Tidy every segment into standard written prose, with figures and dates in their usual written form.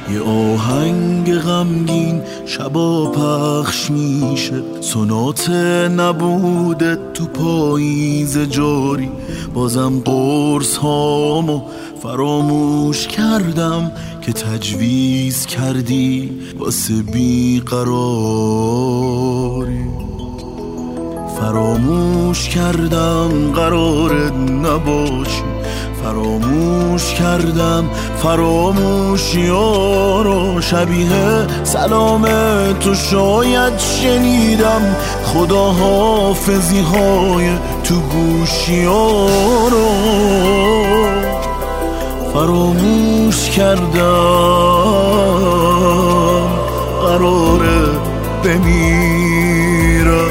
یه آهنگ غمگین شبا پخش میشه، سونات نبوده تو پاییز جاری. بازم قرص هامو فراموش کردم که تجویز کردی واسه بیقراری. فراموش کردم قرار نباشی، فراموش کردم فراموشیارو. شبیه سلام تو شاید شنیدم، خدا حافظی های تو گوشیارو. فراموش کردم قراره بمیرم،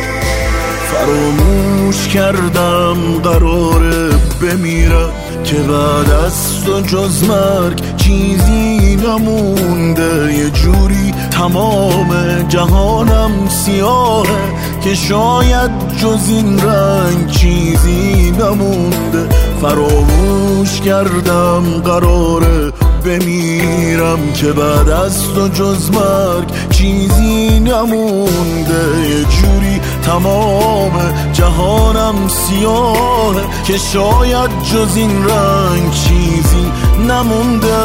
فراموش کردم قراره بمیرم که بعد از تو جز مرگ چیزی نمونده. یه جوری تمام جهانم سیاهه که شاید جز این رنگ چیزی نمونده. فراموش کردم قراره بمیرم که بعد از تو جز مرگ چیزی نمونده. یه جوری تمام جهانم سیاهه که شاید جز این رنگ چیزی نمونده.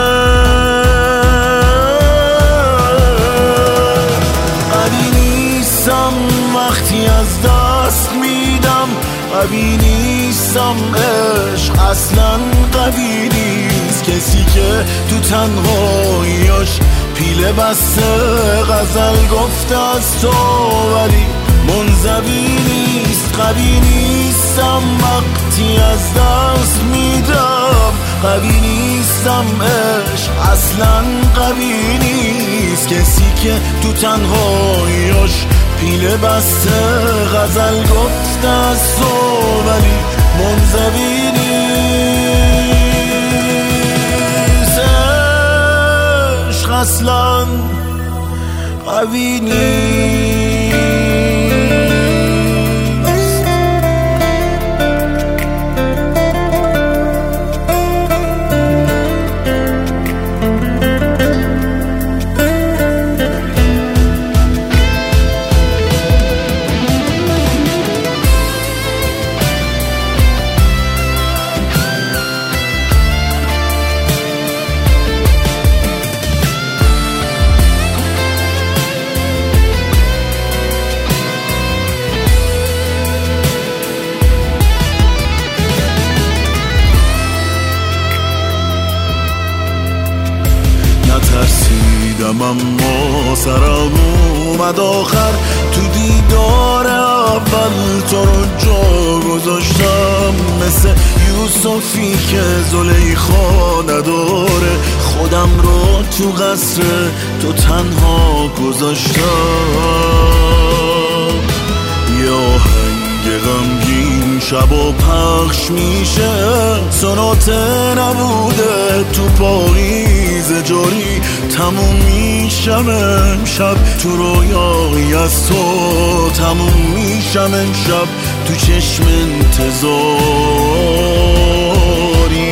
قوی نیستم وقتی از دست میدم، قوی نیستم عشق اصلا قوی نیست. کسی که تو تنهاییاش پیله بسته غزل گفته از تو ولی منزوی نیست. قوی نیستم وقتی از دست میدم، قوی نیستم عشق اصلا قوی نیست. کسی که تو تنهاییاش پیله بسته غزل گفته از تو ولی منزوی نیست. عشق اصلا قوی نیست. ترسیدم اما سرم اومد آخر، تو دیدار اول تو رو جا گذاشتم. مثل یوسفی که زلیخا نداره، خودم رو تو قصر تو تنها گذاشتم. یه آهنگ غمگین شبا پخش میشه، سونات نبوده تو پاییز جاری. تموم میشم امشب تو رویایی از تو، تموم میشم امشب تو چشم انتظاری.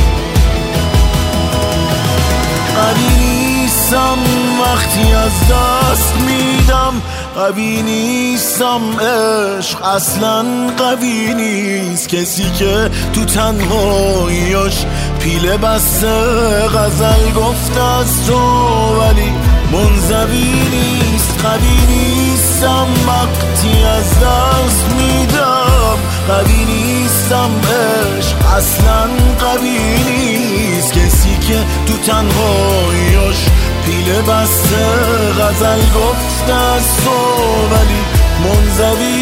قوی نیستم وقتی از دست میدم، قوی نیستم عشق اصلا قوی نیست. کسی که تو تنهاییاش پیله بسته غزل گفته از تو ولی منزوی نیست. قوی نیستم وقتی از دست میدم، قوی نیستم عشق اصلا قوی نیست. کسی که تو تنهاییاش پیله بسته غزل گفته از تو ولی منزوی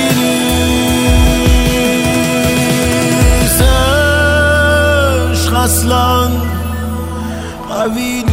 نیست. عشق اصلا قوی